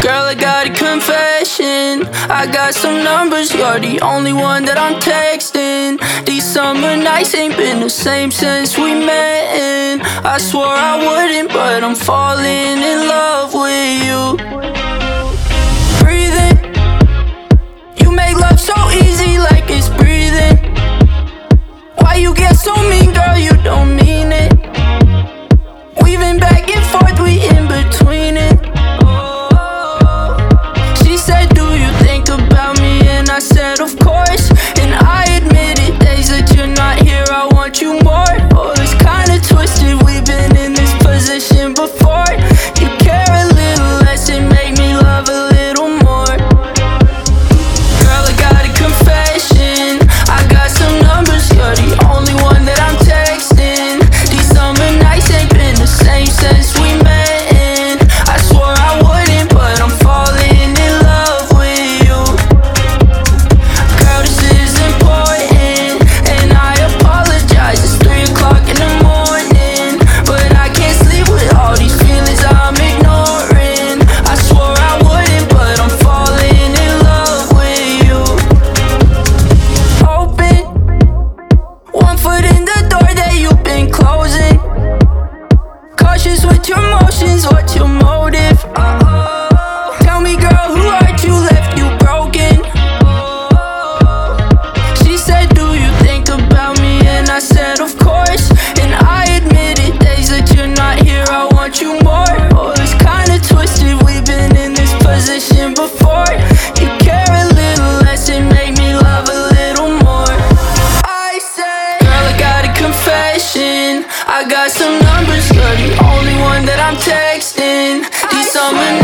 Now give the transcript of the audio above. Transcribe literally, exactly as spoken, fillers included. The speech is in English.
Girl, I got a confession. I got some numbers, you're the only one that I'm texting. These summer nights ain't been the same since we met, and I swore I wouldn't, but I'm falling in love with you. Breathing, you make love so easy like it's breathing. Why you get so mean, girl, you don't mean it. Weaving back and forth, we in between it. She said, do you think about me? And I said, of course. And I admitted, days that you're not here, I want you more. Oh, it's kinda twisted, we've been in this position before. You care a little less and make me love a little more. Girl, I got a confession. I got some numbers, you're the only one that I'm texting. These summer nights ain't been the same since we met, and I swore I wouldn't, but I'm falling in love with you. Girl, this is important, and I apologize. It's three o'clock in the morning, but I can't sleep with all these feelings I'm ignoring. I swore I wouldn't, but I'm falling in love with you. Open one foot in the door that you've been closing. Cautious with your motions, what's your motive? Uh-oh. Tell me, girl, who hurt you, left you broken? She said, do you think about me? And I said, of course. And I admitted, days that you're not here, I want you more. Oh, it's kinda twisted, we've been in this position before. You care a little less and make me love a little more. I said, girl, I got a confession. I got some numbers, you're the only one that I'm texting. These summer